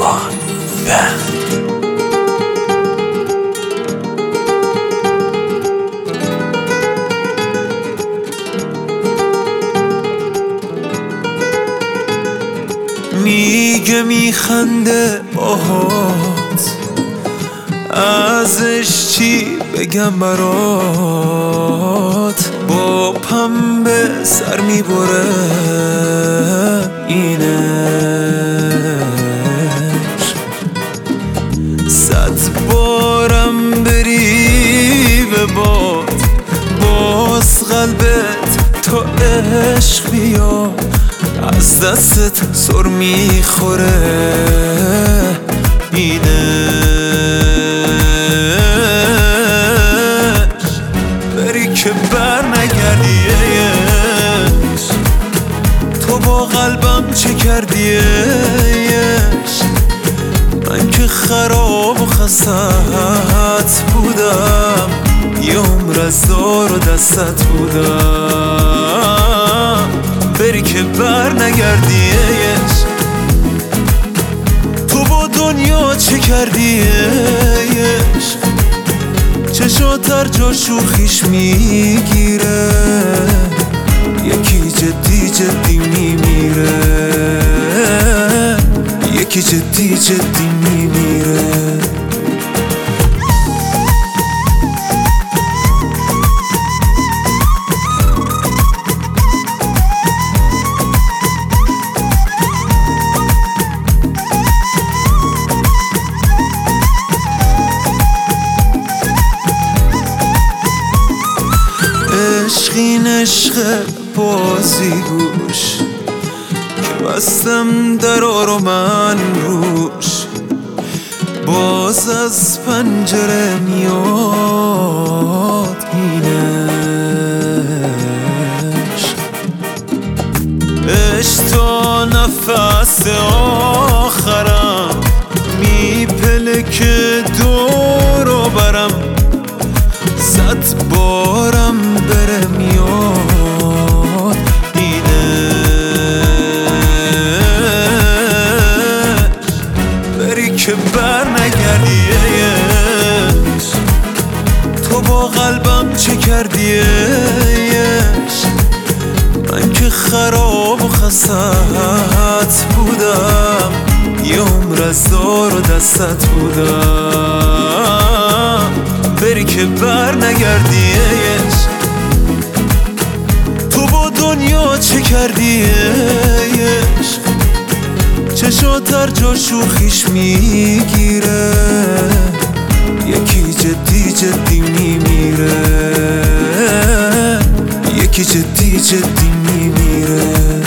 One Band. میگه میخنده باهات، ازش چی بگم برات؟ با پنبه سر میبره اینش، 100 بارم بری به باد باز قلبت تا عشق بیاد، از دستت سر میخوره اینش. بری که بر نگردیش، تو با قلبم چه کردیش؟ من که خراب و خستت بودم، یه عمر از دار و دستت بودم. بری که بر نگردیش، تو با دنیا چه کردیش؟ چشات هر جا شوخیش میگیره، یکی جدی جدی میمیره، یکی جدی جدی میمیره. عشقین عشق بازی گوش که بستم درا رو من روش، باز از پنجره میاد اینش. عشق تا نفس آخرم میپلکه دور و برم، 100 بارم بره میاد اینش. بری که بر نگردیش، تو با قلبم چه کردیش؟ من که خراب و خستت بودم، یه عمر از دار و دستت بودم. بری که بر نگردیش، تو با دنیا چه کردیش؟ چشات هر جا شوخیش میگیره، یکی جدی جدی میمیره، یکی جدی جدی میمیره.